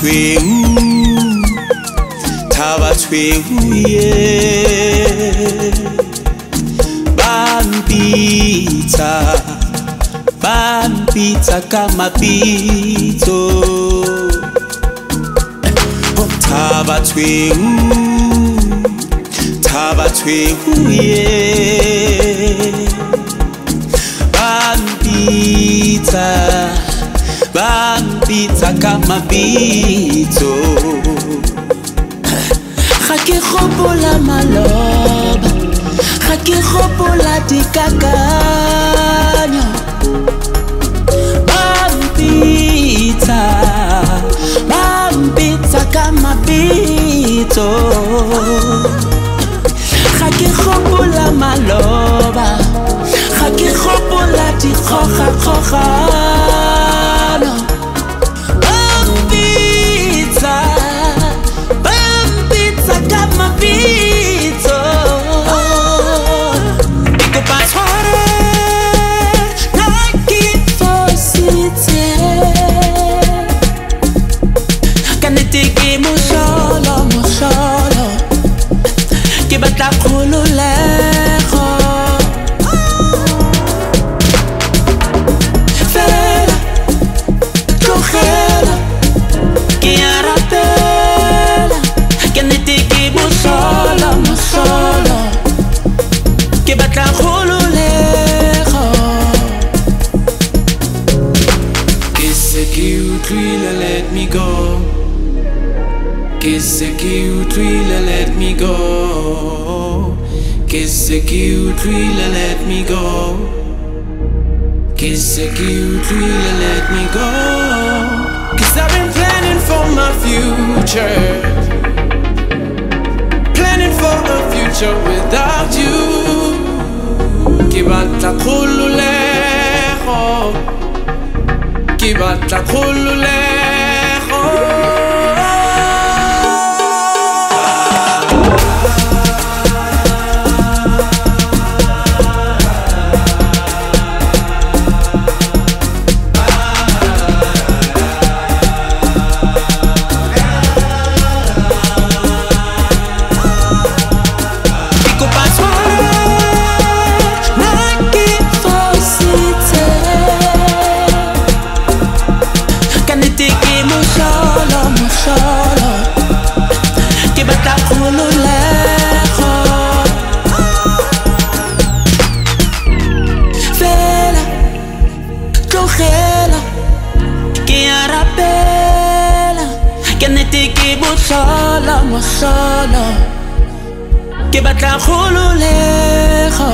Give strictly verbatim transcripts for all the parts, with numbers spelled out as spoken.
tshweu thaba tshweu ye bampitsa bampitsa ka mapitso thaba tshweu thaba tshweu ye bampitsa bampitsa ka mapitso ga ke gopola maloba ga ke gopola dikakanyo bampitsa bampitsa ka mapitso ga ke gopola maloba ga ke gopola dikgoga kgogano bampitsa bampitsa ka mapitso ke kopa tshware na ke fositse ka nnete ke mosholo mosholo ke batla kgololego fela tlogela ke a rapela ka nnete ke mosholo mosholo ke batla kgololego ke se ke utlwile let me go ke se ke utlwile let me go ke se ke utlwile let me go ke se ke utlwile let me go 'cause I've been planning for my future, planning for a future without you. Ke batla kgololego ke batla kgololego Mosholo, mosholo, ke batla kgololego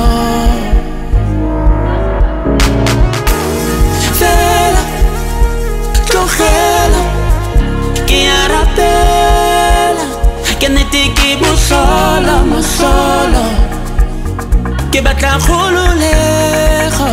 fela tlogela ke a rapela ke nnete ke mosholo, mosholo, ke batla kgololego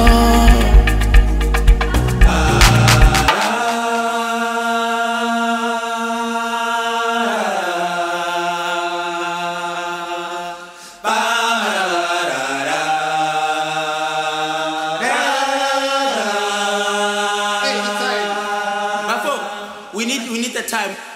We need, we need the time.